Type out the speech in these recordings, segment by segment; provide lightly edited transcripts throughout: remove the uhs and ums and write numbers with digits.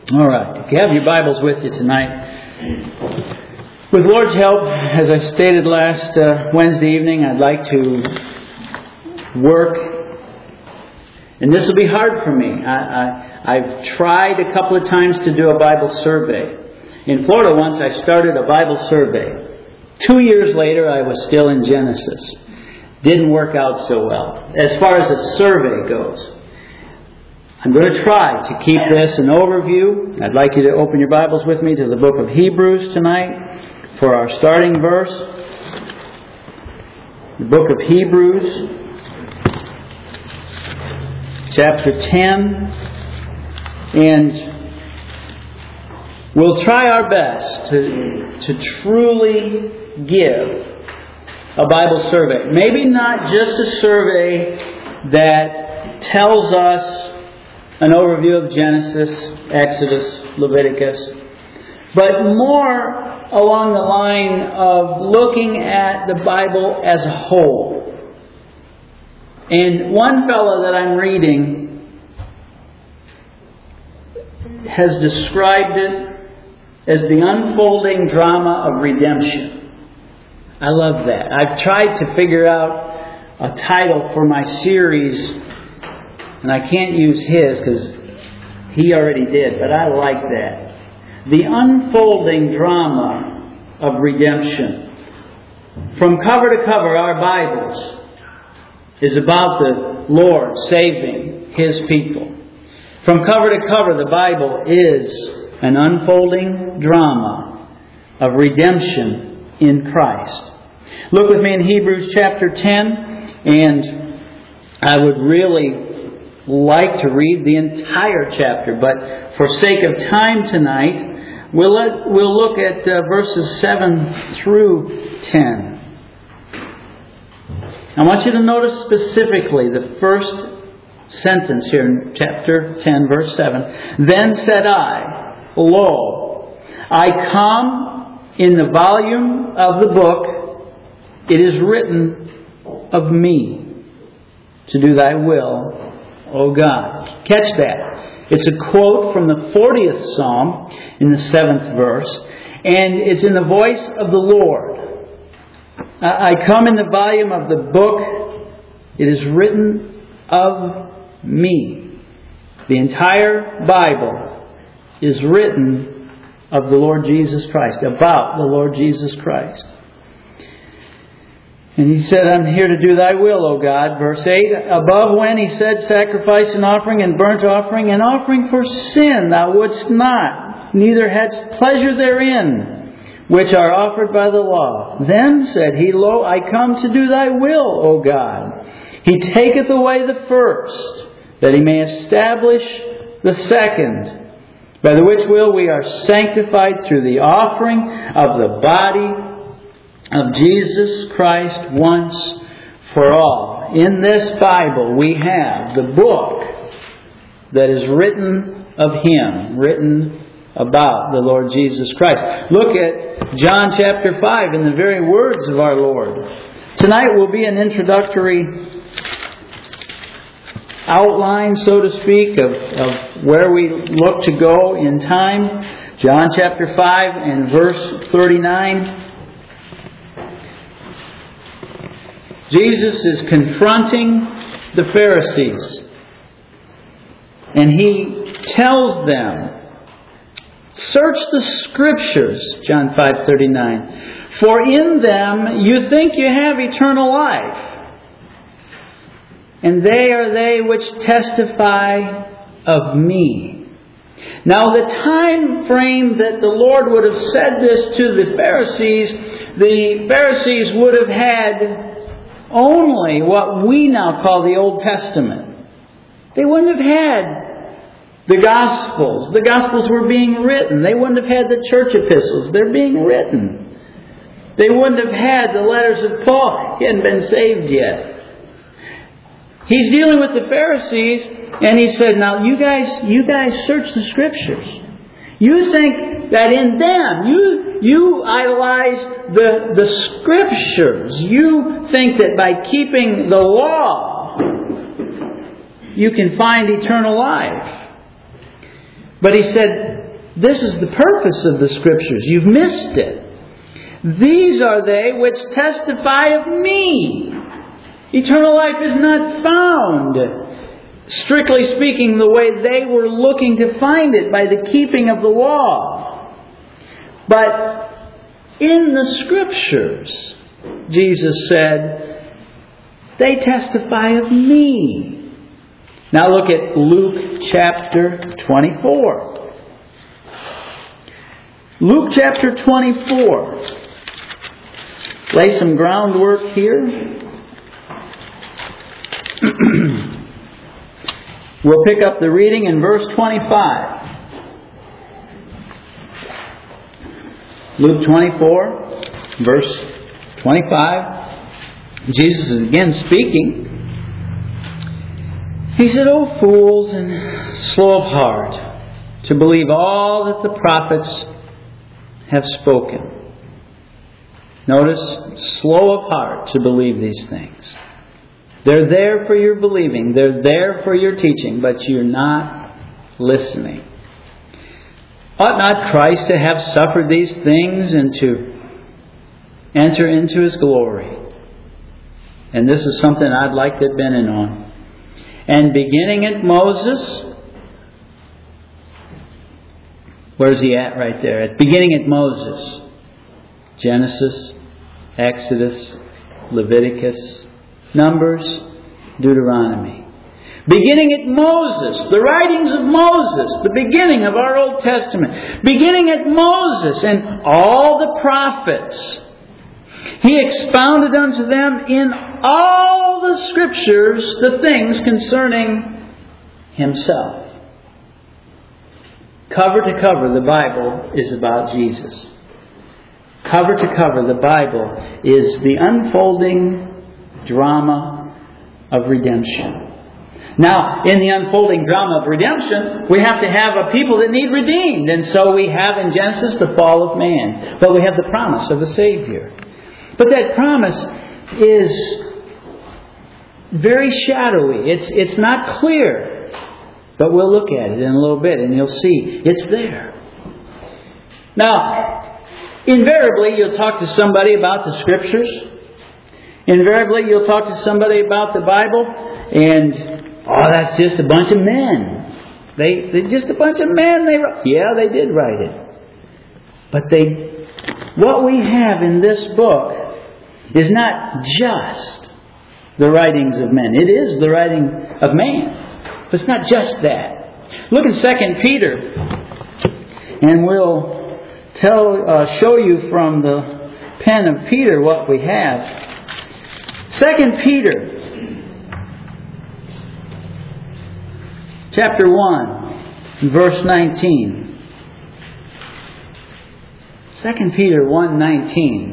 All right. If you have your Bibles with you tonight, with Lord's help, as I stated last Wednesday evening, I'd like to work, and this will be hard for me. I've tried a couple of times to do a Bible survey. In Florida once I started a Bible survey. 2 years later I was still in Genesis. Didn't work out so well as far as a survey goes. I'm going to try to keep this an overview. I'd like you to open your Bibles with me to the book of Hebrews tonight for our starting verse. The book of Hebrews, chapter 10. And we'll try our best to truly give a Bible survey. Maybe not just a survey that tells us an overview of Genesis, Exodus, Leviticus, but more along the line of looking at the Bible as a whole. And one fellow that I'm reading has described it as the unfolding drama of redemption. I love that. I've tried to figure out a title for my series, and I can't use his because he already did, but I like that. The unfolding drama of redemption. From cover to cover, our Bibles is about the Lord saving His people. From cover to cover, the Bible is an unfolding drama of redemption in Christ. Look with me in Hebrews chapter 10, and I would really like to read the entire chapter, but for sake of time tonight, we'll look at verses 7 through 10. I want you to notice specifically the first sentence here in chapter 10, verse 7. Then said I, Lo, I come in the volume of the book, it is written of me, to do thy will, O God. Catch that. It's a quote from the 40th Psalm in the 7th verse, and it's in the voice of the Lord. I come in the volume of the book, it is written of me. The entire Bible is written of the Lord Jesus Christ, about the Lord Jesus Christ. And he said, I'm here to do thy will, O God. Verse 8, above when he said, sacrifice and offering and burnt offering and offering for sin thou wouldst not, neither hadst pleasure therein, which are offered by the law. Then said he, Lo, I come to do thy will, O God. He taketh away the first, that he may establish the second, by the which will we are sanctified through the offering of the body of Jesus Christ once for all. In this Bible we have the book that is written of Him, written about the Lord Jesus Christ. Look at John chapter 5 in the very words of our Lord. Tonight will be an introductory outline, so to speak, of where we look to go in time. John chapter 5 and verse 39. Jesus is confronting the Pharisees. And He tells them, search the Scriptures, John 5:39, for in them you think you have eternal life. And they are they which testify of me. Now the time frame that the Lord would have said this to the Pharisees would have had only what we now call the Old Testament. They wouldn't have had the Gospels. The Gospels were being written. They wouldn't have had the church epistles. They're being written. They wouldn't have had the letters of Paul. He hadn't been saved yet. He's dealing with the Pharisees, and he said, now you guys search the Scriptures. You think that in them, you idolize the Scriptures. You think that by keeping the law, you can find eternal life. But he said, This is the purpose of the Scriptures. You've missed it. These are they which testify of me. Eternal life is not found, strictly speaking, the way they were looking to find it by the keeping of the law. But in the Scriptures, Jesus said, they testify of me. Now look at Luke chapter 24. Luke chapter 24. Lay some groundwork here. We'll pick up the reading in verse 25. Luke 24, verse 25. Jesus is again speaking. He said, "O fools and slow of heart, to believe all that the prophets have spoken." Notice, slow of heart to believe these things. They're there for your believing. They're there for your teaching, but you're not listening. Ought not Christ to have suffered these things and to enter into His glory? And this is something I'd like to have been in on. And beginning at Moses, where's he at right there? Beginning at Moses. Genesis, Exodus, Leviticus, Numbers, Deuteronomy. Beginning at Moses, the writings of Moses, the beginning of our Old Testament. Beginning at Moses and all the prophets. He expounded unto them in all the Scriptures the things concerning Himself. Cover to cover, the Bible is about Jesus. Cover to cover, the Bible is the unfolding drama of redemption. Now, in the unfolding drama of redemption, we have to have a people that need redeemed. And so we have in Genesis the fall of man. But we have the promise of a Savior. But that promise is very shadowy. It's not clear. But we'll look at it in a little bit and you'll see it's there. Now, invariably you'll talk to somebody about the Scriptures. Invariably you'll talk to somebody about the Bible and, oh, that's just a bunch of men. They're just a bunch of men. Yeah, they did write it. But what we have in this book is not just the writings of men. It is the writing of man. But it's not just that. Look in 2 Peter. And we'll show you from the pen of Peter what we have. 2 Peter chapter 1, verse 19. 2 Peter 1:19.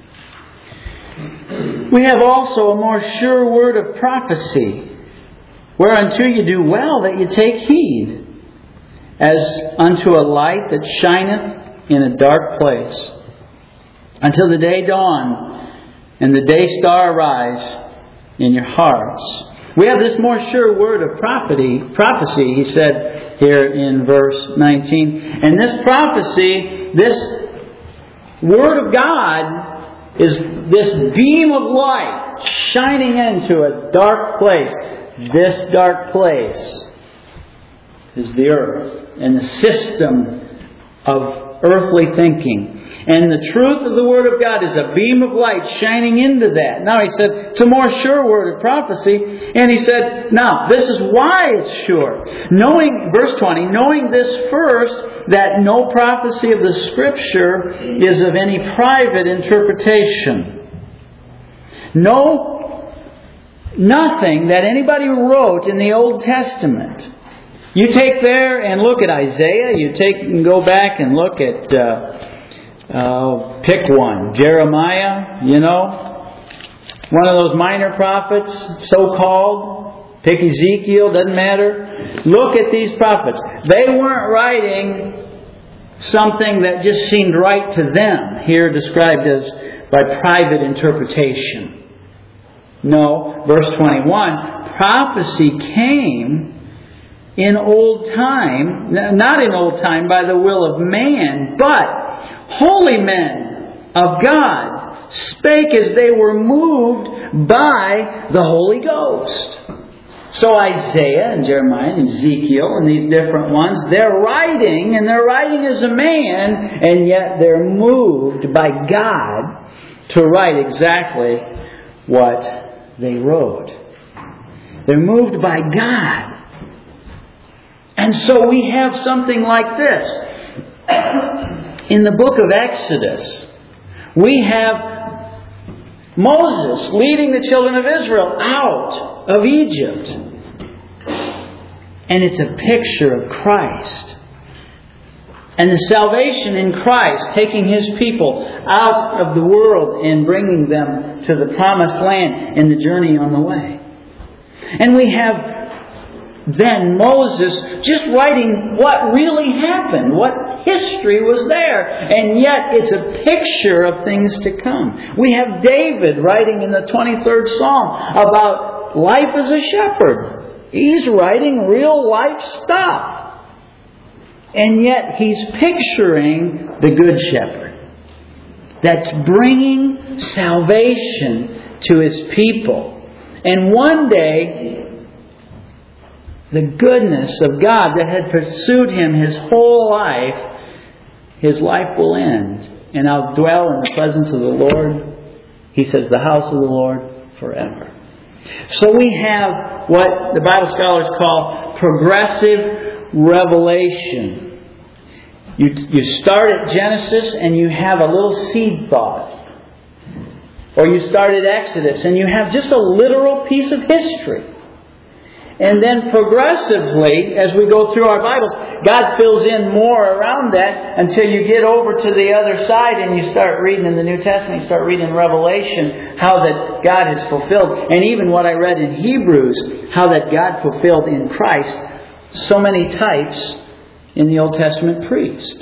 We have also a more sure word of prophecy, whereunto you do well that you take heed, as unto a light that shineth in a dark place, until the day dawn and the day star arise in your hearts. We have this more sure word of prophecy, he said here in verse 19. And this prophecy, this Word of God, is this beam of light shining into a dark place. This dark place is the earth and the system of earthly thinking. And the truth of the Word of God is a beam of light shining into that. Now he said, it's a more sure word of prophecy. And he said, now, this is why it's sure. Knowing, verse 20, knowing this first, that no prophecy of the Scripture is of any private interpretation. Nothing that anybody wrote in the Old Testament. You take there and look at Isaiah. You take and go back and look at, pick one. Jeremiah, one of those minor prophets, so-called. Pick Ezekiel, doesn't matter. Look at these prophets. They weren't writing something that just seemed right to them, here described as by private interpretation. No, verse 21, prophecy came in old time, not in old time by the will of man, but holy men of God spake as they were moved by the Holy Ghost. So Isaiah and Jeremiah and Ezekiel and these different ones, they're writing, and they're writing as a man, and yet they're moved by God to write exactly what they wrote. They're moved by God. And so we have something like this. In the book of Exodus, we have Moses leading the children of Israel out of Egypt. And it's a picture of Christ. And the salvation in Christ, taking His people out of the world and bringing them to the promised land in the journey on the way. And we have then Moses just writing what really happened, what history was there. And yet it's a picture of things to come. We have David writing in the 23rd Psalm about life as a shepherd. He's writing real life stuff. And yet he's picturing the Good Shepherd that's bringing salvation to His people. And one day, the goodness of God that had pursued him his whole life will end. And I'll dwell in the presence of the Lord, he says, the house of the Lord forever. So we have what the Bible scholars call progressive revelation. You start at Genesis and you have a little seed thought. Or you start at Exodus and you have just a literal piece of history. And then progressively, as we go through our Bibles, God fills in more around that until you get over to the other side and you start reading in the New Testament, you start reading Revelation, how that God has fulfilled. And even what I read in Hebrews, how that God fulfilled in Christ so many types in the Old Testament priest.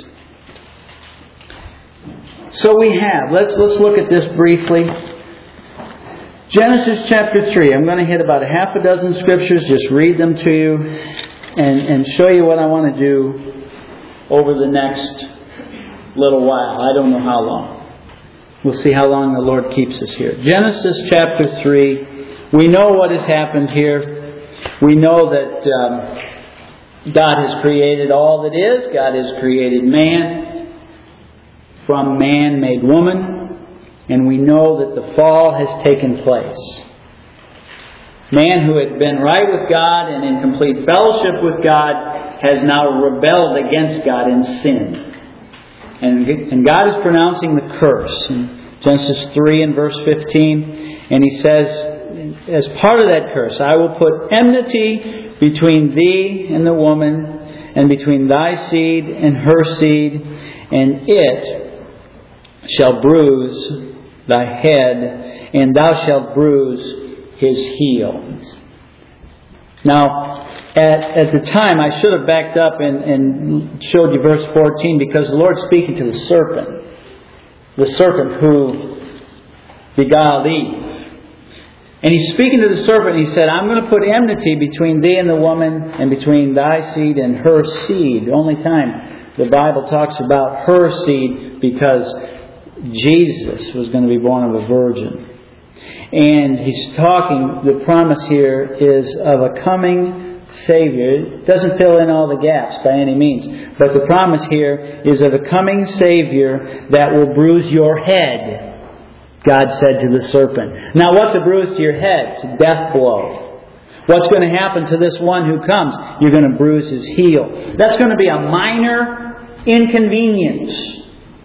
So we have, let's look at this briefly. Genesis chapter 3. I'm going to hit about a half a dozen scriptures, just read them to you and show you what I want to do over the next little while. I don't know how long. We'll see how long the Lord keeps us here. Genesis chapter 3. We know what has happened here. We know that God has created all that is. God has created man. From man made woman. And we know that the fall has taken place. Man who had been right with God and in complete fellowship with God has now rebelled against God and sinned. And God is pronouncing the curse. In Genesis 3 and verse 15. And He says, as part of that curse, I will put enmity between thee and the woman, and between thy seed and her seed, and it shall bruise thy head, and thou shalt bruise his heel. Now, at the time, I should have backed up and showed you verse 14, because the Lord's speaking to the serpent who beguiled Eve. And He's speaking to the serpent, and He said, I'm going to put enmity between thee and the woman, and between thy seed and her seed. The only time the Bible talks about her seed, because Jesus was going to be born of a virgin. And He's talking, the promise here is of a coming Savior. It doesn't fill in all the gaps by any means. But the promise here is of a coming Savior that will bruise your head, God said to the serpent. Now what's a bruise to your head? It's a death blow. What's going to happen to this one who comes? You're going to bruise his heel. That's going to be a minor inconvenience.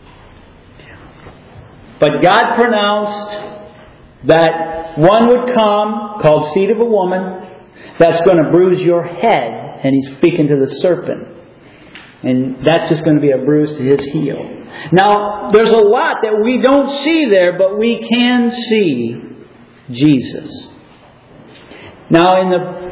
But God pronounced that one would come, called seed of a woman, that's going to bruise your head. And He's speaking to the serpent. And that's just going to be a bruise to his heel. Now, there's a lot that we don't see there, but we can see Jesus. Now,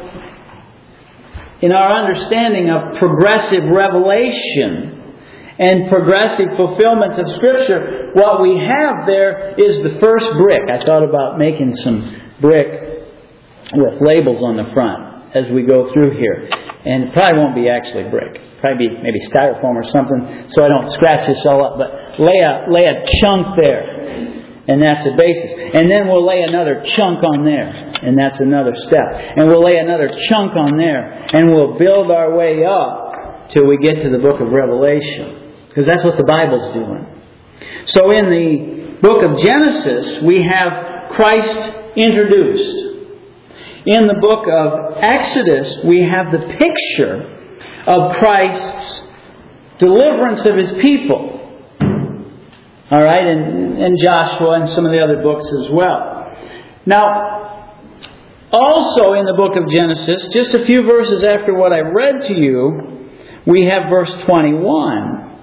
in our understanding of progressive revelation and progressive fulfillment of Scripture, what we have there is the first brick. I thought about making some brick with labels on the front as we go through here. And it probably won't be actually brick. Probably be maybe styrofoam or something, so I don't scratch this all up. But lay a chunk there. And that's the basis. And then we'll lay another chunk on there. And that's another step. And we'll lay another chunk on there. And we'll build our way up till we get to the book of Revelation. Because that's what the Bible's doing. So in the book of Genesis, we have Christ introduced. In the book of Exodus, we have the picture of Christ's deliverance of His people. All right, and Joshua and some of the other books as well. Now, also in the book of Genesis, just a few verses after what I read to you, we have verse 21.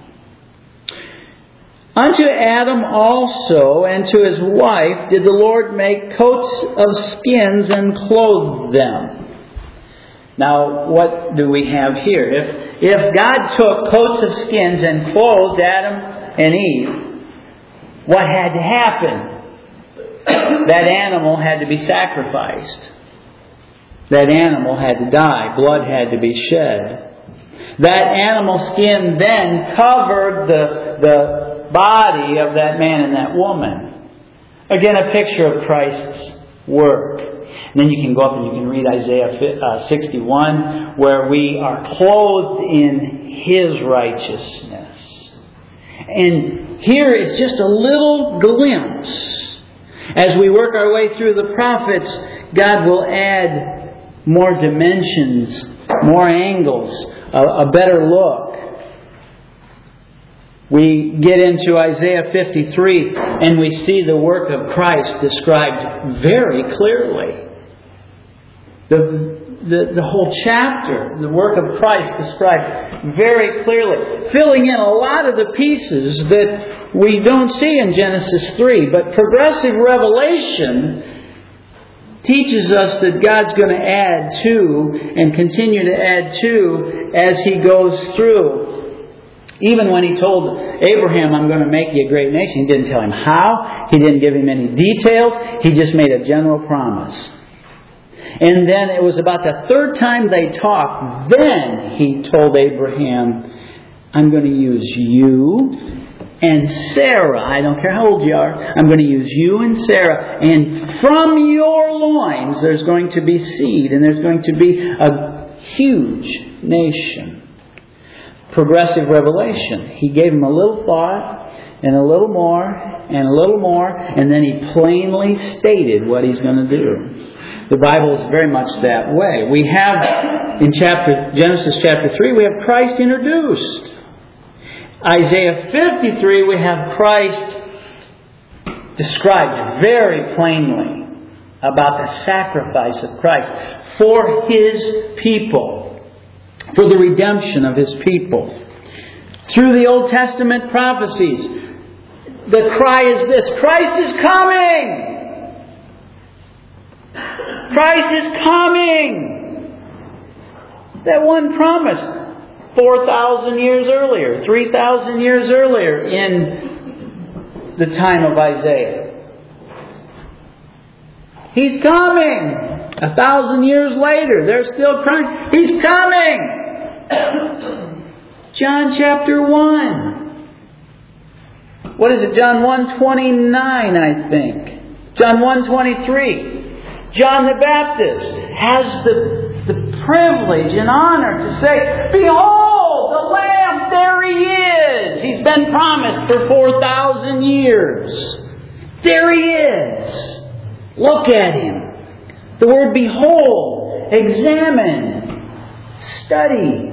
Unto Adam also and to his wife did the Lord make coats of skins and clothed them. Now, what do we have here? If God took coats of skins and clothed Adam and Eve, what had to happen? That animal had to be sacrificed. That animal had to die. Blood had to be shed. That animal skin then covered the body of that man and that woman. Again, a picture of Christ's work. And then you can go up and you can read Isaiah 61, where we are clothed in His righteousness. And here is just a little glimpse. As we work our way through the prophets, God will add more dimensions, more angles, a better look. We get into Isaiah 53 and we see the work of Christ described very clearly. The whole chapter, the work of Christ described very clearly, filling in a lot of the pieces that we don't see in Genesis 3. But progressive revelation teaches us that God's going to add to and continue to add to as He goes through. Even when He told Abraham, I'm going to make you a great nation, He didn't tell him how. He didn't give him any details. He just made a general promise. And then it was about the third time they talked. Then He told Abraham, I'm going to use you and Sarah. I don't care how old you are. I'm going to use you and Sarah. And from your loins there's going to be seed. And there's going to be a huge nation. Progressive revelation. He gave him a little thought and a little more and a little more. And then He plainly stated what He's going to do. The Bible is very much that way. We have in Genesis chapter 3, we have Christ introduced. Isaiah 53, we have Christ described very plainly about the sacrifice of Christ for His people, for the redemption of His people. Through the Old Testament prophecies, the cry is this: Christ is coming! Christ is coming! That one promise 4,000 years earlier, 3,000 years earlier in the time of Isaiah. He's coming! 1,000 years later, they're still crying, He's coming! John chapter 1. What is it? John 1:29, I think. John 1:23. John the Baptist has the privilege and honor to say, Behold, the Lamb, there He is. He's been promised for 4,000 years. There He is. Look at Him. The word behold, examine, study,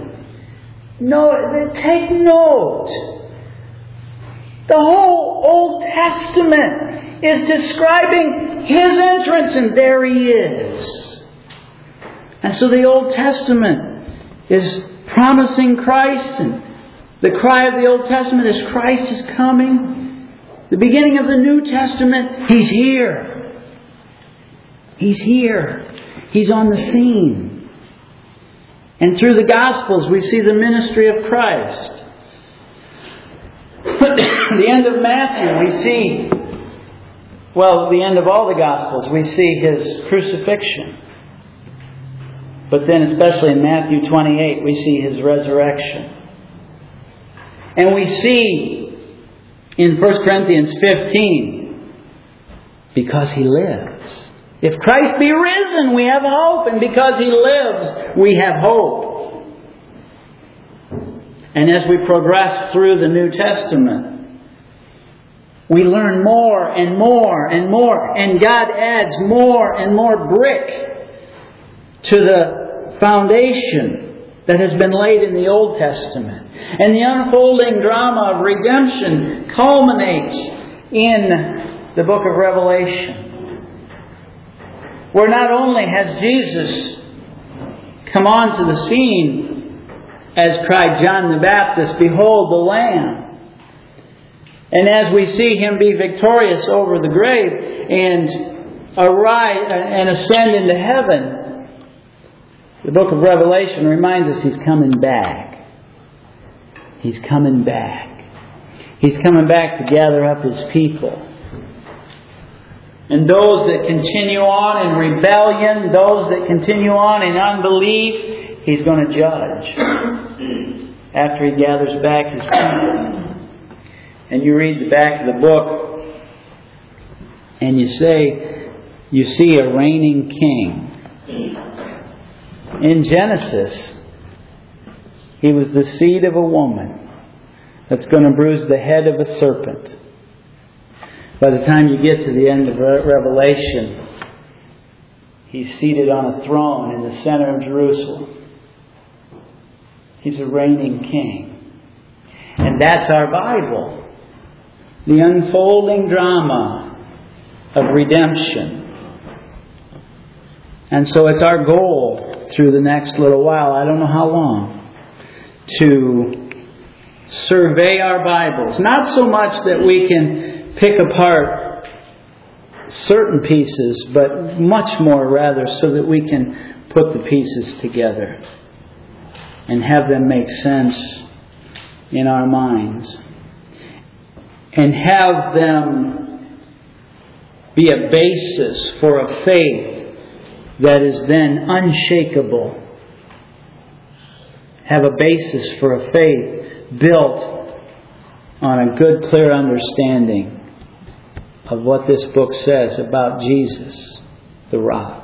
take note. The whole Old Testament is describing His entrance, and there He is. And so the Old Testament is promising Christ, and the cry of the Old Testament is Christ is coming. The beginning of the New Testament, He's here. He's here. He's on the scene. And through the Gospels we see the ministry of Christ. The end of Matthew we see, the end of all the Gospels we see His crucifixion. But then especially in Matthew 28 we see His resurrection. And we see in 1 Corinthians 15, because He lives. If Christ be risen, we have hope. And because He lives, we have hope. And as we progress through the New Testament, we learn more and more and more. And God adds more and more brick to the foundation that has been laid in the Old Testament. And the unfolding drama of redemption culminates in the book of Revelation, where not only has Jesus come onto the scene, as cried John the Baptist, "Behold the Lamb." And as we see Him be victorious over the grave and arise and ascend into heaven, the book of Revelation reminds us He's coming back. He's coming back. He's coming back to gather up His people. And those that continue on in rebellion, those that continue on in unbelief, He's going to judge after He gathers back His people. And you read the back of the book and you see a reigning king. In Genesis, He was the seed of a woman that's going to bruise the head of a serpent. By the time you get to the end of Revelation, He's seated on a throne in the center of Jerusalem. He's a reigning king. And that's our Bible. The unfolding drama of redemption. And so it's our goal through the next little while, I don't know how long, to survey our Bibles. Not so much that we can pick apart certain pieces, but much more rather so that we can put the pieces together and have them make sense in our minds. And have them be a basis for a faith that is then unshakable. Have a basis for a faith built on a good, clear understanding of what this book says about Jesus, the rock.